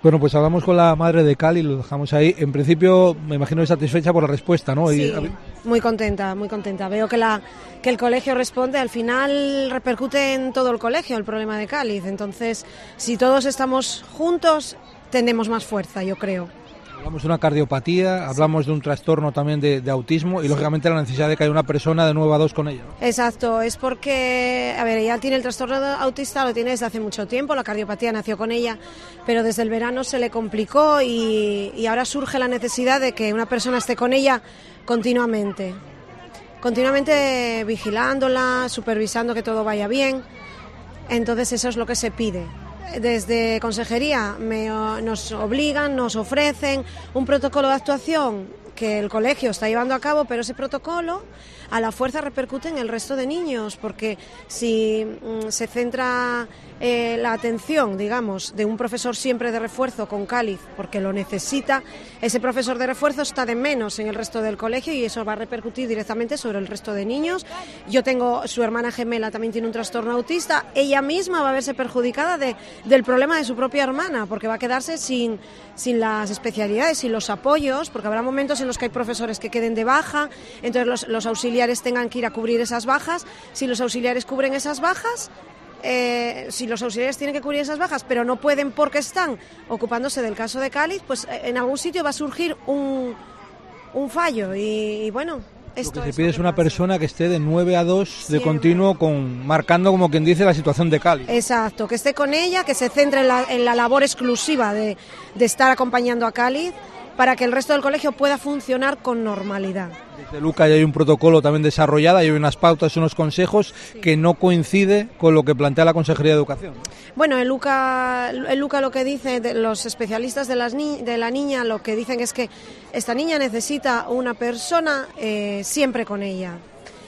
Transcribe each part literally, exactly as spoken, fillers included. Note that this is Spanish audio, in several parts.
Bueno, pues hablamos con la madre de Cali, lo dejamos ahí. En principio, me imagino satisfecha por la respuesta, ¿no? Sí, y... muy contenta, muy contenta. Veo que, la, que el colegio responde, al final repercute en todo el colegio el problema de Cáliz. Entonces, si todos estamos juntos, tenemos más fuerza, yo creo. Hablamos de una cardiopatía, hablamos de un trastorno también de, de autismo y, lógicamente, la necesidad de que haya una persona de nueve a dos con ella, ¿no? Exacto, es porque, a ver, ella tiene el trastorno autista, lo tiene desde hace mucho tiempo, la cardiopatía nació con ella, pero desde el verano se le complicó y, y ahora surge la necesidad de que una persona esté con ella continuamente, continuamente vigilándola, supervisando que todo vaya bien. Entonces eso es lo que se pide. Desde Consejería me, nos obligan, nos ofrecen un protocolo de actuación que el colegio está llevando a cabo, pero ese protocolo a la fuerza repercute en el resto de niños, porque si mm, se centra eh, la atención, digamos, de un profesor siempre de refuerzo con Cáliz, porque lo necesita, ese profesor de refuerzo está de menos en el resto del colegio y eso va a repercutir directamente sobre el resto de niños. Yo tengo, su hermana gemela también tiene un trastorno autista, ella misma va a verse perjudicada de, del problema de su propia hermana, porque va a quedarse sin, sin las especialidades, sin los apoyos, porque habrá momentos en los que hay profesores que queden de baja, entonces los, los auxiliares tengan que ir a cubrir esas bajas. Si los auxiliares cubren esas bajas, eh, si los auxiliares tienen que cubrir esas bajas, pero no pueden porque están ocupándose del caso de Cáliz, pues en algún sitio va a surgir un, un fallo y, y bueno... Esto Lo que se es pide lo es que una pasa. persona que esté de nueve a dos de Siempre. continuo, con, marcando, como quien dice, la situación de Cáliz. Exacto, que esté con ella, que se centre en la, en la labor exclusiva de, de estar acompañando a Cáliz, para que el resto del colegio pueda funcionar con normalidad. Desde Luca ya hay un protocolo también desarrollado, hay unas pautas, unos consejos, sí, que no coincide con lo que plantea la Consejería de Educación. Bueno, el Luca, el Luca lo que dice, de los especialistas de, las ni, de la niña, lo que dicen es que esta niña necesita una persona eh, siempre con ella.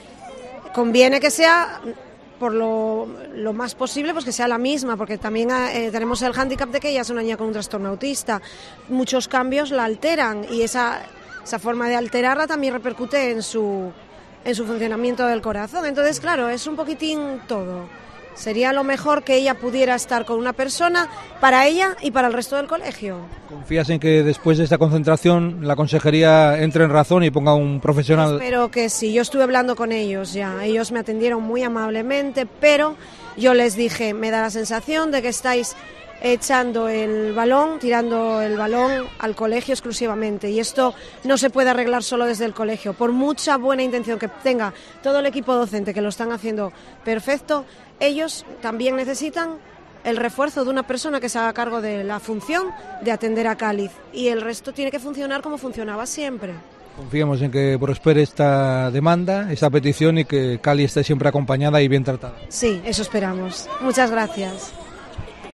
Conviene que sea... por lo, lo más posible, pues que sea la misma, porque también eh, tenemos el hándicap de que ella es una niña con un trastorno autista. Muchos cambios la alteran y esa, esa forma de alterarla también repercute en su, en su funcionamiento del corazón. Entonces, claro, es un poquitín todo. Sería lo mejor que ella pudiera estar con una persona para ella y para el resto del colegio. ¿Confías en que después de esta concentración la consejería entre en razón y ponga un profesional? Espero que sí. Yo estuve hablando con ellos ya. Ellos me atendieron muy amablemente, pero yo les dije, me da la sensación de que estáis echando el balón, tirando el balón al colegio exclusivamente, y esto no se puede arreglar solo desde el colegio. Por mucha buena intención que tenga todo el equipo docente, que lo están haciendo perfecto, ellos también necesitan el refuerzo de una persona que se haga cargo de la función de atender a Cáliz, y el resto tiene que funcionar como funcionaba siempre. Confiemos en que prospere esta demanda, esta petición, y que Cáliz esté siempre acompañada y bien tratada. Sí, eso esperamos. Muchas gracias.